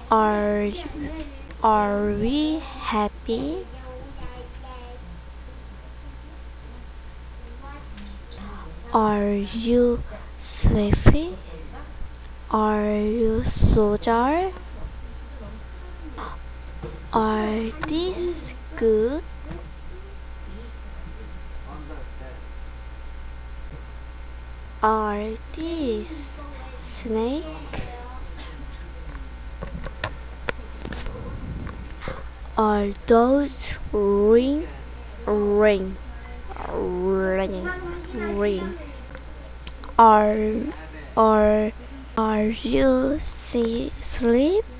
Are are we happy? Are you sleepy? Are you soldier? Are these good? Are these snake? Are those ring, ring, ring? Are are are you sleep?